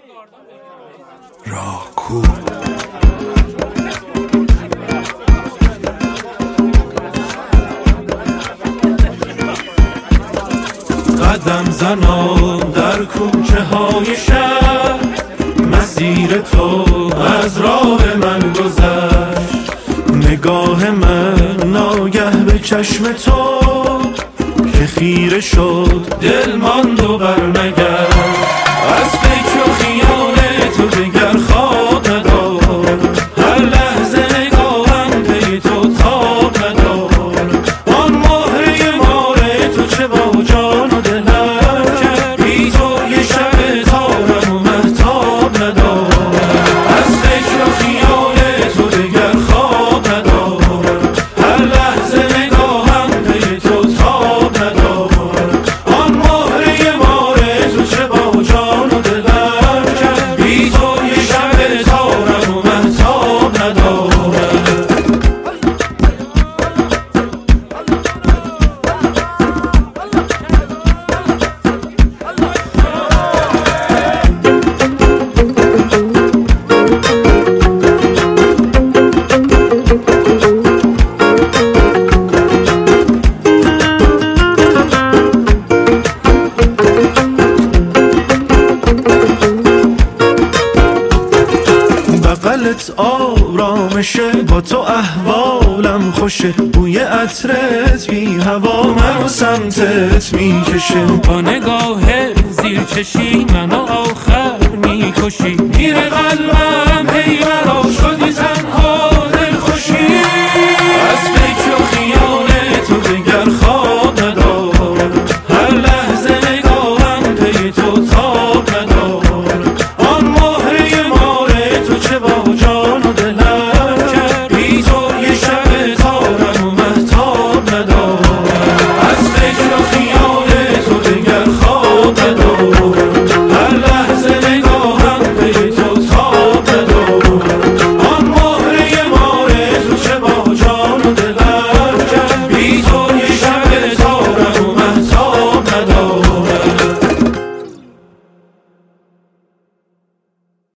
راکو قدم زنان در کوچه های شهر، مسیر تو از راه من گذشت. نگاه من ناگه به چشم تو که خیره شد، دل ماند و برنگشت. از فکر و خیال تو دگر خواب ندارم، هر لحظه نگاهم پی تو تاب ندارم. آن مهره مار تو چه با جان و دلم کرد، بی تو یه شب تارم و مهتاب ندارم. از فکر و خیال تو دگر خواب ندارم، هر لحظه نگاهم پی تو تاب ندارم. آن مهره مار تو چه با جان و دلم کرد، بی تو یه شب تارم و مهتاب ندارم. بغلت آرامشه، با تو احوالم خوشه. بوی عطرت بی هوا منو سمتت میکشه. با نگاه زیر چشی منو آخر میکشی. میره قلبم هی مرا شدی تنها